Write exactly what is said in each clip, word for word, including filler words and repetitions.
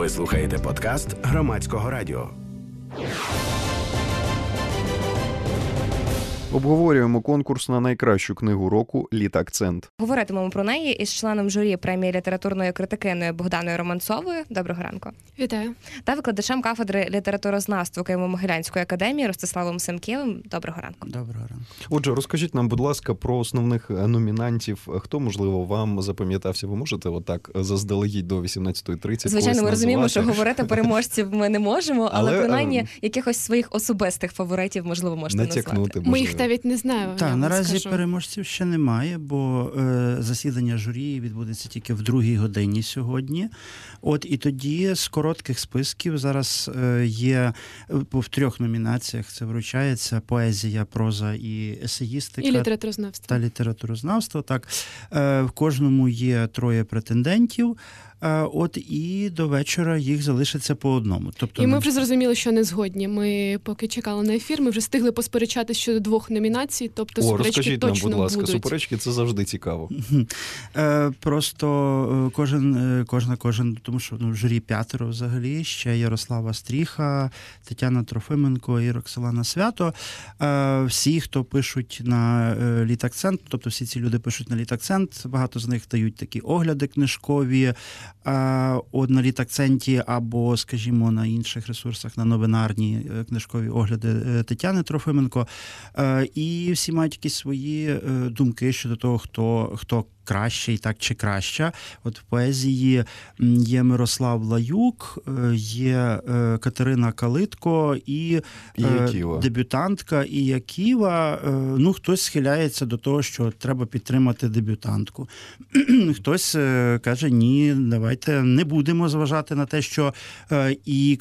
Ви слухаєте подкаст Громадського радіо. Обговорюємо конкурс на найкращу книгу року «Літакцент». Говоритимемо про неї із членом журі премії літературної критикиною Богданою Романцовою. Доброго ранку. Вітаю. Та викладачем кафедри літературознавства Києво-Могилянської академії Ростиславом Семкєвим. Доброго ранку. Доброго ранку. Отже, розкажіть нам, будь ласка, про основних номінантів. Хто, можливо, вам запам'ятався? Ви можете отак заздалегідь до вісімнадцятої тридцять Звичайно, ми розуміємо, назвати? що говорити переможців ми не можемо, але, але принаймні якихось своїх особистих фаворитів, можливо, можете назвати. Ми їх навіть не знаємо. Так, наразі скажу. переможців ще немає, бо е, засідання журі відбудеться тільки в другій годині сьогодні. От і тоді з коротких списків зараз е, є в трьох номінаціях. Це вручається поезія, проза і есеїстика. І літературознавство. Та літературознавство, так. Е, в кожному є троє претендентів. От і до вечора їх залишиться по одному. Тобто, і ми вже зрозуміли, що не згодні. Ми поки чекали на ефір, ми вже встигли посперечати щодо двох номінацій, тобто О, суперечки точно нам, будь ласка, будуть. Суперечки – це завжди цікаво. Просто кожен, кожна, кожен, тому що ну, в журі п'ятеро взагалі, ще Ярослава Стріха, Тетяна Трофименко і Роксолана Свято. Всі, хто пишуть на Літакцент, тобто всі ці люди пишуть на Літакцент, багато з них дають такі огляди книжкові, От на Літакценті або, скажімо, на інших ресурсах, на новинарні книжкові огляди Тетяни Трофименко. І всі мають якісь свої думки щодо того, хто, хто кращий, так чи краща. От в поезії є Мирослав Лаюк, є Катерина Калитко і, і дебютантка Ія Ківа. Ну, хтось схиляється до того, що треба підтримати дебютантку. Хтось каже, ні, давайте не будемо зважати на те, що і,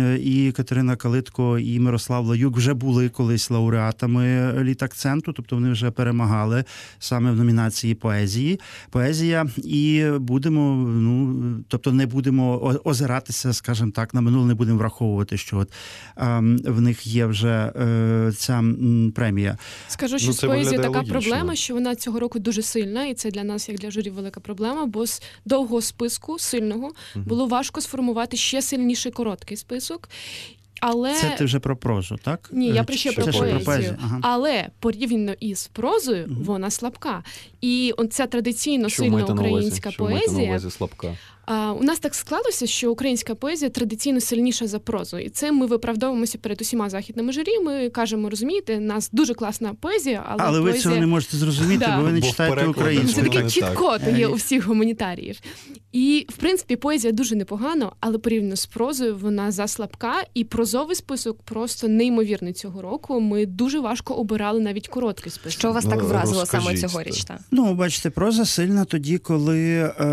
і Катерина Калитко, і Мирослав Лаюк вже були колись лауреатами Літакценту, тобто вони вже перемагали саме в номінації поезії. Поезія, і будемо, ну, тобто не будемо озиратися, скажімо так, на минуле, не будемо враховувати, що от, е, в них є вже е, ця м, премія. Скажу, що ну, з поезією така логічно. проблема, що вона цього року дуже сильна, і це для нас, як для журі, велика проблема, бо з довгого списку, сильного, угу. було важко сформувати ще сильніший короткий список. Але... Це ти вже про прозу, так? Ні, я ще про поезію. поезію. Ага. Але порівняно із прозою, угу. вона слабка. І ця традиційно що сильна українська що поезія... на увазі слабка? А, у нас так склалося, що українська поезія традиційно сильніша за прозу. І цим ми виправдовуємося перед усіма західними журі. Ми кажемо, розумієте, у нас дуже класна поезія, але Але поезія... ви цього не можете зрозуміти, да. бо ви не бо читаєте українську. Це таке чітко є у всіх гуманітаріїв. І, в принципі, поезія дуже непогано, але порівняно з прозою вона заслабка. І прозовий список просто неймовірний цього року. Ми дуже важко обирали навіть короткий список. Що вас так вразило Розкажіть. саме цьогоріч? Та? Ну, бачите, проза сильна тоді, коли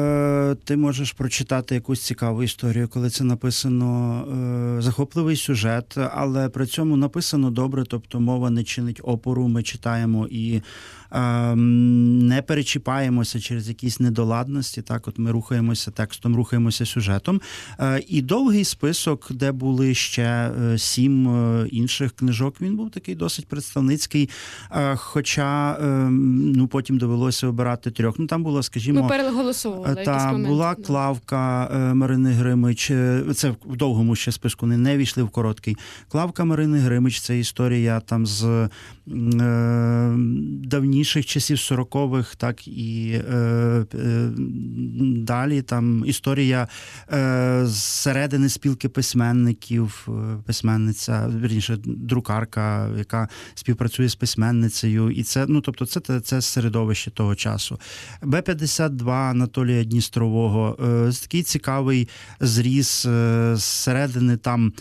е, ти можеш прочитати якусь цікаву історію, коли це написано е, захопливий сюжет, але при цьому написано добре, тобто мова не чинить опору, ми читаємо і е, не перечіпаємося через якісь недоладності, так, от ми рухаємося текстом, рухаємося сюжетом. Е, і довгий список, де були ще е, сім е, інших книжок, він був такий досить представницький, е, хоча е, ну, потім довелося обирати трьох. Ну, там було, скажімо... Ми переголосовували якісь та, моменти. була Клавка Марини Гримич, це в довгому ще списку, не, не війшли в короткий. Клавка Марини Гримич, це історія там з е, давніших часів сорокових, так і е, е, далі там історія е, з середини спілки письменників, письменниця, вірніше, друкарка, яка співпрацює з письменницею. І це, ну, тобто, це, це середовище того часу. Бе п'ятдесят два Анатолія Дністрового, е, такий цікавий зріз зсередини там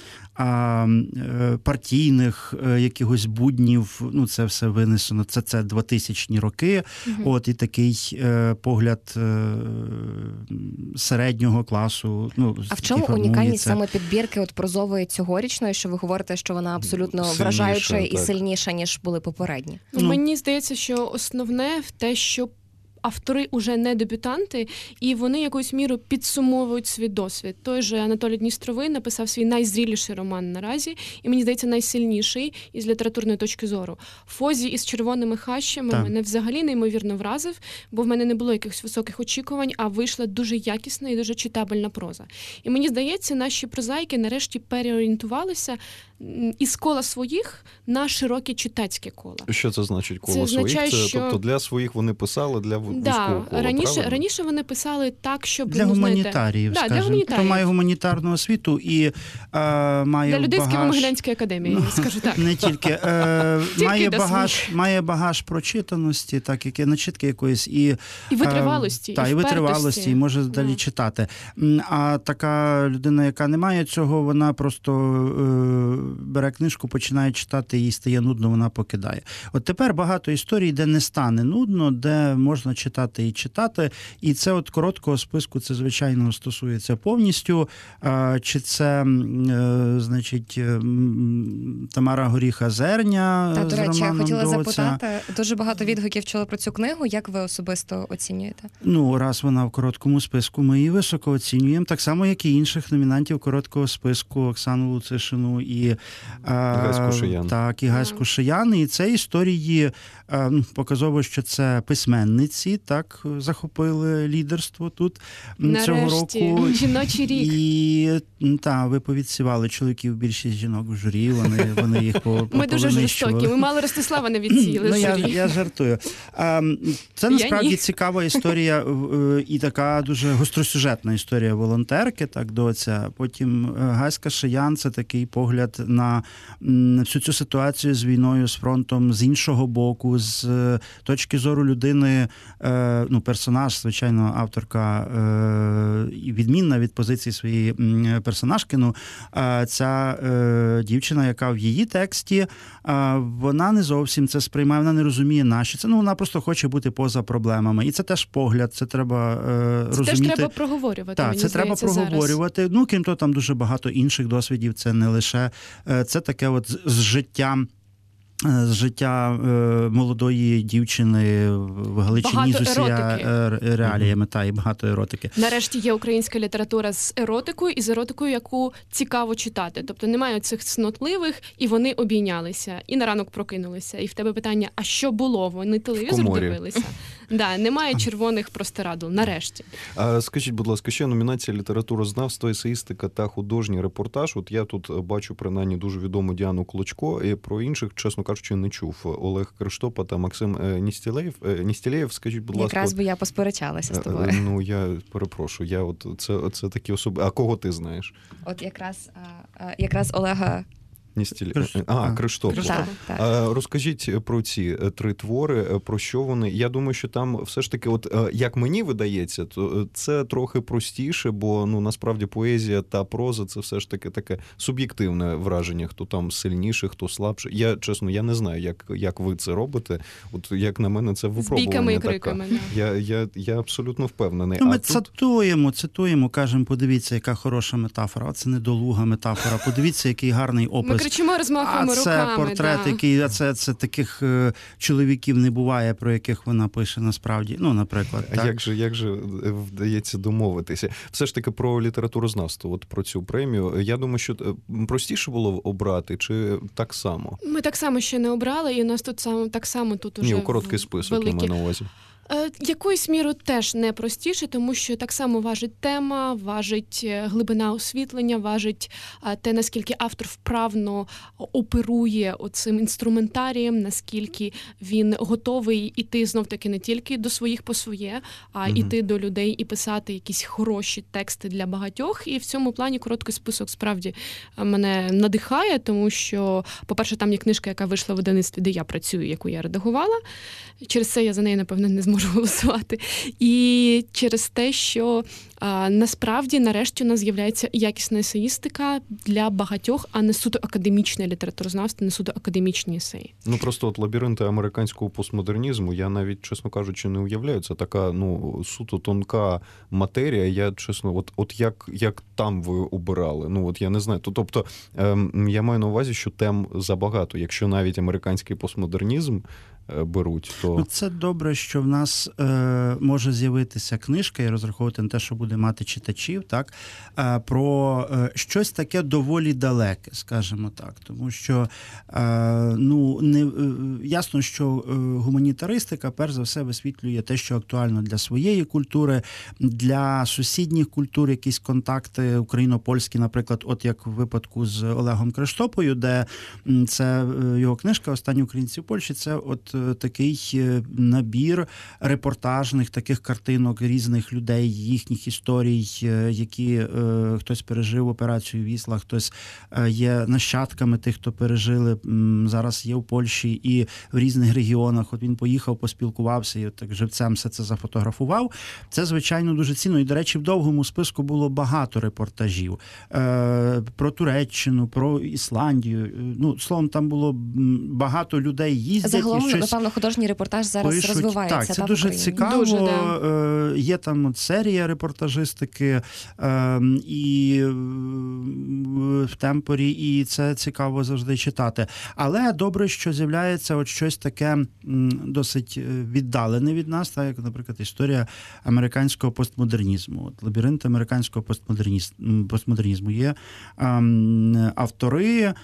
партійних якихось буднів, ну це все винесено, це, це двотисячні роки, угу. От і такий е, погляд е, середнього класу. Ну, а в чому унікальність саме підбірки от прозової цьогорічної, що ви говорите, що вона абсолютно сильніша, вражаюча так. і сильніша, ніж були попередні? Ну, мені здається, що основне в те, що автори уже не дебютанти, і вони якоюсь мірою підсумовують свій досвід. Той же Анатолій Дністровий написав свій найзріліший роман наразі, і, мені здається, найсильніший із літературної точки зору. Фозі із червоними хащами так. мене взагалі неймовірно вразив, бо в мене не було якихось високих очікувань, а вийшла дуже якісна і дуже читабельна проза. І мені здається, наші прозаїки нарешті переорієнтувалися із кола своїх на широке читацьке коло. Що це значить коло це своїх? Означає, Це, що... Тобто для своїх вони писали, для вузького да, кола, раніше, правильно? раніше вони писали так, щоб... Для ну, гуманітаріїв, знаєте, скажімо. да, для гуманітаріїв. Хто має гуманітарну освіту і е, має для людей з багаж... Києво-Могилянської академії, Ну, скажу так. Не тільки. Е, Тільки має, до багаж, має багаж прочитаності, так, яке начитки якоїсь. І, І витривалості, е, та, і і впертості. витривалості, і може далі Да. читати. А така людина, яка не має цього, вона просто е, бере книжку, починає читати, їй стає нудно, вона покидає. От тепер багато історій, де не стане нудно, де можна читати і читати. І це от короткого списку, це, звичайно, стосується повністю. А, чи це, е, значить, Тамара Горіха-Зерня Та, з до речі, я романом хотіла «Доця». запитати, дуже багато відгуків чула про цю книгу. Як ви особисто оцінюєте? Ну, раз вона в короткому списку, ми її високо оцінюємо, так само, як і інших номінантів короткого списку, Оксану Луцишину і Гайську Шиян. Так, і Гайську Шиян. І це історії, показово, що це письменниці, так, захопили лідерство тут цього Нарешті, року. жіночий рік. І, так, ви повідсівали чоловіків, більшість жінок в журі, вони, вони їх по, Ми дуже жорстокі, ми мало Ростислава не відсіяли Ну, з я, журі. я жартую. Це насправді цікава історія і така дуже гостросюжетна історія волонтерки, так, доця. Потім Гайська Шиян – це такий погляд на всю цю ситуацію з війною, з фронтом, з іншого боку, з точки зору людини, ну, персонаж, звичайно, авторка відмінна від позиції своєї персонажки. Ну, ця дівчина, яка в її тексті, вона не зовсім це сприймає, вона не розуміє, наші це. Ну, вона просто хоче бути поза проблемами. І це теж погляд, це треба е, це розуміти. Це теж треба проговорювати, Так, мені це здається, треба проговорювати. зараз. Ну, крім того, там дуже багато інших досвідів, це не лише, е, це таке от з, з життя з життя е, молодої дівчини в Галичині Багато з усіма еротики. е, реаліями, та, і багато еротики. Нарешті є українська література з еротикою, і з еротикою, яку цікаво читати. Тобто немає цих цнотливих, і вони обійнялися, і на ранок прокинулися. І в тебе питання, а що було? Вони телевізор дивилися? Да, немає червоних простирадл, нарешті. А скажіть, будь ласка, ще номінація літературознавство, есеїстика та художній репортаж. От я тут бачу принаймні дуже відому Діану Клочко, і про інших, чесно кажучи, не чув. Олег Криштопа та Максим Ністілеєв. Ністілєєв, скажіть, будь ласка. Якраз би я посперечалася з тобою. Ну, я перепрошую, я от це, це такі особи. А кого ти знаєш? От якраз, якраз Олега Ністіль... Криш... А, Криштоф. Так, так. А, розкажіть про ці три твори, про що вони. Я думаю, що там все ж таки, от як мені видається, то це трохи простіше, бо ну насправді поезія та проза це все ж таки таке суб'єктивне враження, хто там сильніше, хто слабше. Я чесно, я не знаю, як, як ви це робите. От як на мене, це випробування. З бійками і така. криками. Да. Я, я, я абсолютно впевнений. Ну, ми а тут... цитуємо, цитуємо, кажемо, подивіться, яка хороша метафора. Це недолуга метафора. Подивіться, який гарний опис. Ми кричимо, розмахуємо а руками. це портрет, да. який, а це, це таких е, чоловіків не буває, про яких вона пише насправді. Ну, наприклад. А так. як же, як же вдається домовитися? Все ж таки про літературознавство, от про цю премію. Я думаю, що простіше було обрати, чи так само? Ми так само ще не обрали, і у нас тут сам, так само тут уже Ні, у короткий список великі... я маю на увазі. Якоюсь мірою теж не простіше, тому що так само важить тема, важить глибина освітлення, важить те, наскільки автор вправно оперує оцим інструментарієм, наскільки він готовий іти знов-таки не тільки до своїх по своє, а угу. іти до людей і писати якісь хороші тексти для багатьох. І в цьому плані короткий список справді мене надихає, тому що, по-перше, там є книжка, яка вийшла в видавництві, де я працюю, яку я редагувала. Через це я за неї, напевно, не зможу голосувати. І через те, що А, насправді, нарешті, у нас з'являється якісна есеїстика для багатьох, а не суто академічне літературознавство, не суто академічні есеї. Ну, просто от лабіринти американського постмодернізму, я навіть, чесно кажучи, не уявляю. Це така, ну, суто тонка матерія. Я, чесно, от, от як, як там ви обирали? Ну, от я не знаю. Тобто, ем, я маю на увазі, що тем забагато. Якщо навіть американський постмодернізм беруть, то... Ну, це добре, що в нас е, може з'явитися книжка і розраховувати на те, що буде мати читачів, так, е, про е, щось таке доволі далеке, скажімо так. Тому що, е, ну, не, е, ясно, що е, гуманітаристика, перш за все, висвітлює те, що актуально для своєї культури, для сусідніх культур, якісь контакти україно-польські, наприклад, от як в випадку з Олегом Криштопою, де це його книжка «Останні українці в Польщі», це от такий набір репортажних таких картинок різних людей, їхніх історій, які е, хтось пережив операцію Вісла, хтось є нащадками тих, хто пережили, зараз є в Польщі і в різних регіонах. От він поїхав, поспілкувався і от так живцем все це зафотографував. Це, звичайно, дуже цінно. І, до речі, в довгому списку було багато репортажів е, про Туреччину, про Ісландію. Ну, словом, там було багато людей їздять. Загалом, і щось напевно, художній репортаж зараз пишуть. розвивається. Так, це та, дуже в цікаво. Дуже, да. е, є там от серія репортажистики е, і е, в темпорі, і це цікаво завжди читати. Але добре, що з'являється от щось таке м, досить віддалене від нас, так, як, наприклад, історія американського постмодернізму. От лабіринт американського постмодернізму, постмодернізму. Є е, автори, е,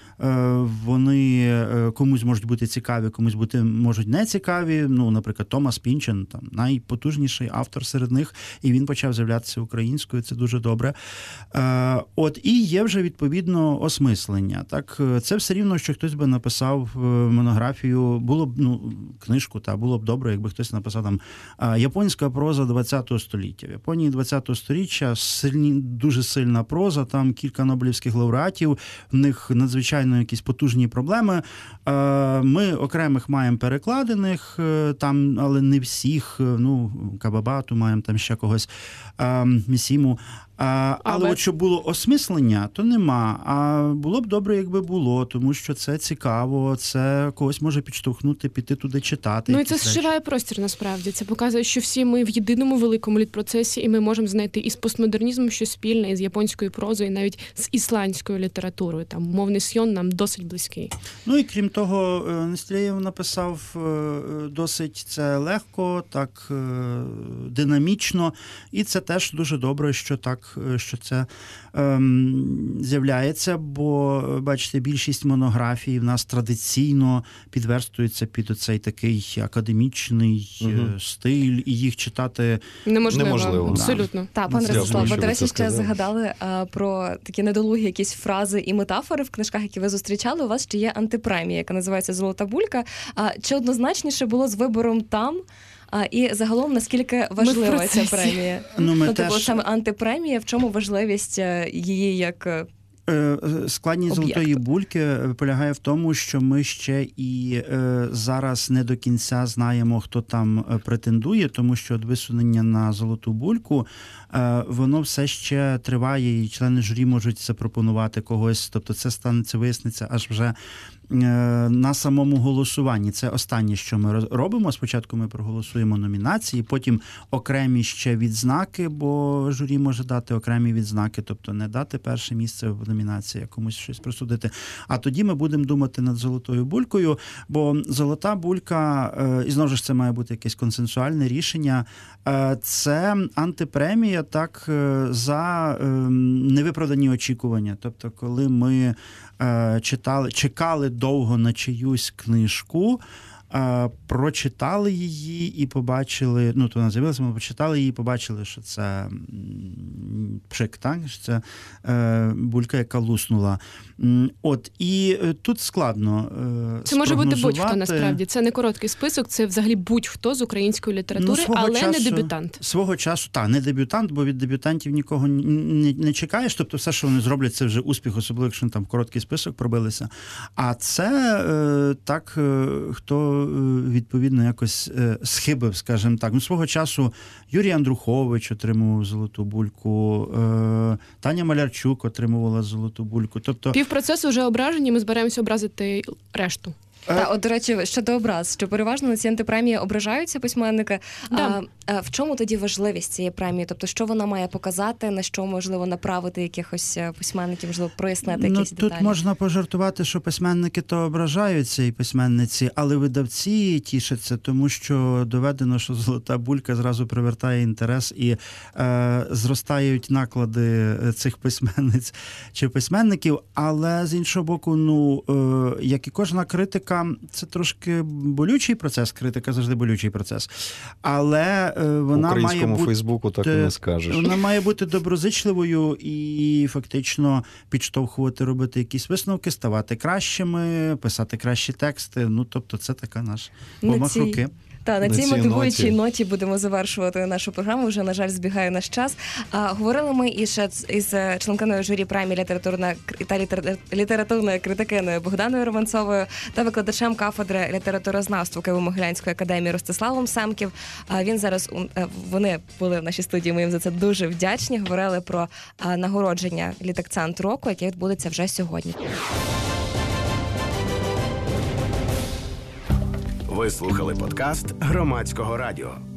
вони комусь можуть бути цікаві, комусь бути можуть не цікаві. Ну, наприклад, Томас Пінчен, там найпотужніший автор серед них, і він почав з'являтися українською, це дуже добре. Е, от, і є вже, відповідно, осмислення. Так, це все рівно, що хтось би написав монографію, було б, ну, книжку, та було б добре, якби хтось написав там японська проза ХХ століття. В Японії ХХ століття сильні, дуже сильна проза, там кілька нобелівських лауреатів, в них надзвичайно якісь потужні проблеми. Е, ми окремих маємо перекладених, там, але не всіх, ну, Кабабату маємо, там ще когось, е, Місіму. А, але Але... от щоб було осмислення, то нема. А було б добре, якби було, тому що це цікаво, це когось може підштовхнути, піти туди читати. Ну і це зшиває простір, насправді. Це показує, що всі ми в єдиному великому літпроцесі, і ми можемо знайти і з постмодернізмом щось спільне, і з японською прозою, і навіть з ісландською літературою. Там мовний сйон нам досить близький. Ну і крім того, Нестлєєв написав досить це легко, так динамічно, і це теж дуже добре, що так що це ем, з'являється, бо, бачите, більшість монографій в нас традиційно підверстується під оцей такий академічний угу. стиль, і їх читати неможливо. неможливо. Абсолютно. Так, пане Ростислав, ви, до речі, ще сказали. згадали а, про такі недолугі якісь фрази і метафори в книжках, які ви зустрічали. У вас ще є антипремія, яка називається «Золота булька». А чи однозначніше було з вибором там? А, і загалом, наскільки важлива ця премія? Ну, ми ну, теж... тобто саме антипремія, в чому важливість її як Складність «Золотої бульки» полягає в тому, що ми ще і е, зараз не до кінця знаємо, хто там претендує, тому що висунення на «Золоту бульку» е, воно все ще триває, і члени журі можуть запропонувати когось, тобто це станеться, виясниться аж вже на самому голосуванні. Це останнє, що ми робимо. Спочатку ми проголосуємо номінації, потім окремі ще відзнаки, бо журі може дати окремі відзнаки, тобто не дати перше місце в номінації, а комусь щось присудити. А тоді ми будемо думати над «Золотою булькою», бо «Золота булька», і знову ж це має бути якесь консенсуальне рішення, це антипремія так за невиправдані очікування. Тобто, коли ми читали, чекали довго на чиюсь книжку, прочитали її і побачили, ну, то вона з'явилася, ми прочитали її і побачили, що це пшик, так? Що це е, булька, яка луснула. От, і тут складно е, Це може бути будь-хто, насправді. Це не короткий список, це взагалі будь-хто з української літератури, ну, але часу, не дебютант. Свого часу, так, не дебютант, бо від дебютантів нікого не, не чекаєш, тобто все, що вони зроблять, це вже успіх, особливо, якщо там короткий список пробилися. А це е, так, е, хто відповідно якось схибив, скажімо так. Ну, свого часу Юрій Андрухович отримував золоту бульку, Таня Малярчук отримувала золоту бульку. Тобто півпроцесу вже ображені, ми збираємося образити решту. Та, от, до речі, щодо образ, що переважно на ці антипремії ображаються письменники. Да. А, а в чому тоді важливість цієї премії? Тобто, що вона має показати, на що можливо направити якихось письменників, можливо, прояснити ну, якісь тут деталі? Тут можна пожартувати, що письменники то ображаються і письменниці, але видавці тішаться, тому що доведено, що золота булька зразу привертає інтерес і е, зростають наклади цих письменниць чи письменників. Але з іншого боку, ну е, як і кожна критика, це трошки болючий процес, критика завжди болючий процес. Але вона українському має бути, Фейсбуку так і не скажеш. Вона має бути доброзичливою і фактично підштовхувати, робити якісь висновки, ставати кращими, писати кращі тексти. Ну, тобто це така наш помах цій... руки. Та, на, на цій мотивуючій ноті. ноті будемо завершувати нашу програму. Вже, на жаль, збігає наш час. А, говорили ми із, із членкиною журі премії літературна та літер, літературної критикиною Богданою Романцовою та викладачем кафедри літературознавства Києво-Могилянської академії Ростиславом Семків. А, він зараз, вони були в нашій студії, ми їм за це дуже вдячні. Говорили про а, нагородження літакцент року, яке відбудеться вже сьогодні. Ви слухали подкаст Громадського радіо.